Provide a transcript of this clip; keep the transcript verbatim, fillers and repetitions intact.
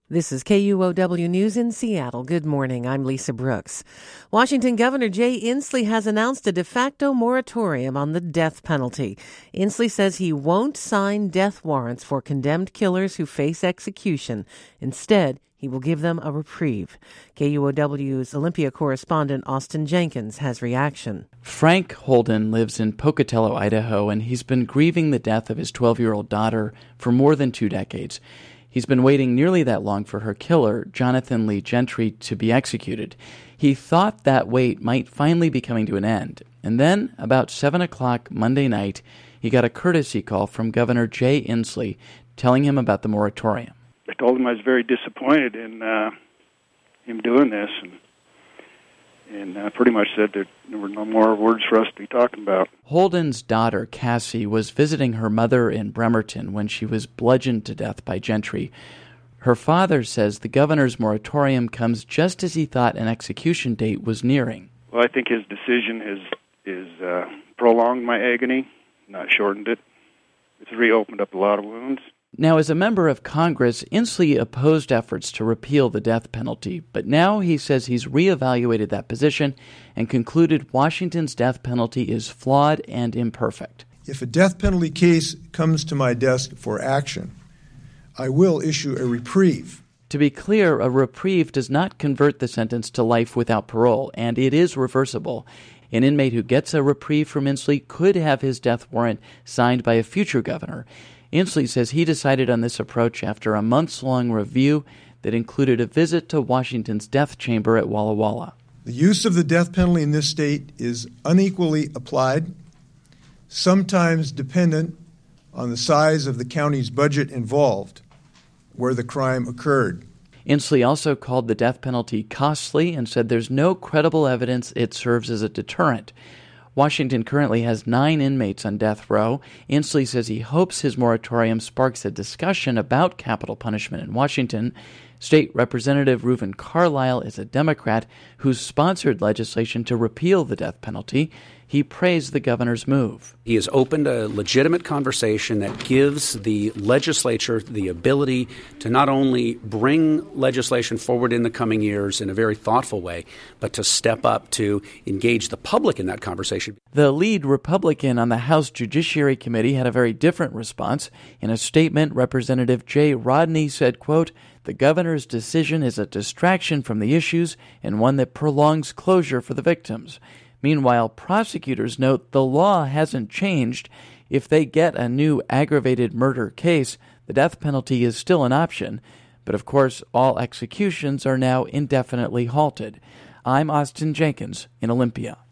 This is K U O W News in Seattle. Good morning. I'm Lisa Brooks. Washington Governor Jay Inslee has announced a de facto moratorium on the death penalty. Inslee says he won't sign death warrants for condemned killers who face execution. Instead, he will give them a reprieve. K U O W's Olympia correspondent Austin Jenkins has reaction. Frank Holden lives in Pocatello, Idaho, and he's been grieving the death of his twelve-year-old daughter for more than two decades. He's been waiting nearly that long for her killer, Jonathan Lee Gentry, to be executed. He thought that wait might finally be coming to an end. And then, about seven o'clock Monday night, he got a courtesy call from Governor Jay Inslee telling him about the moratorium. I told him I was very disappointed in uh, him doing this, and and uh, pretty much said that there were no more words for us to be talking about. Holden's daughter, Cassie, was visiting her mother in Bremerton when she was bludgeoned to death by Gentry. Her father says the governor's moratorium comes just as he thought an execution date was nearing. Well, I think his decision has is uh, prolonged my agony, not shortened it. It's reopened up a lot of wounds. Now, as a member of Congress, Inslee opposed efforts to repeal the death penalty, but now he says he's reevaluated that position and concluded Washington's death penalty is flawed and imperfect. If a death penalty case comes to my desk for action, I will issue a reprieve. To be clear, a reprieve does not convert the sentence to life without parole, and it is reversible. An inmate who gets a reprieve from Inslee could have his death warrant signed by a future governor. Inslee says he decided on this approach after a months-long review that included a visit to Washington's death chamber at Walla Walla. The use of the death penalty in this state is unequally applied, sometimes dependent on the size of the county's budget involved where the crime occurred. Inslee also called the death penalty costly and said there's no credible evidence it serves as a deterrent. Washington currently has nine inmates on death row. Inslee says he hopes his moratorium sparks a discussion about capital punishment in Washington. State Representative Reuven Carlisle is a Democrat who's sponsored legislation to repeal the death penalty. He praised the governor's move. He has opened a legitimate conversation that gives the legislature the ability to not only bring legislation forward in the coming years in a very thoughtful way, but to step up to engage the public in that conversation. The lead Republican on the House Judiciary Committee had a very different response. In a statement, Representative Jay Rodney said, quote, "The governor's decision is a distraction from the issues and one that prolongs closure for the victims." Meanwhile, prosecutors note the law hasn't changed. If they get a new aggravated murder case, the death penalty is still an option. But of course, all executions are now indefinitely halted. I'm Austin Jenkins in Olympia.